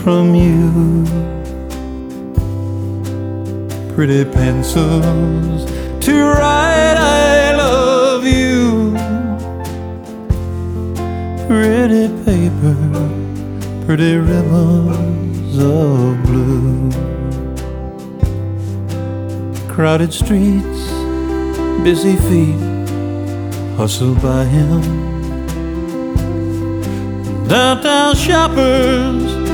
from you. Pretty pencils to write I love you. Pretty paper, pretty ribbons of blue. Crowded streets, busy feet, hustled by him. Downtown shoppers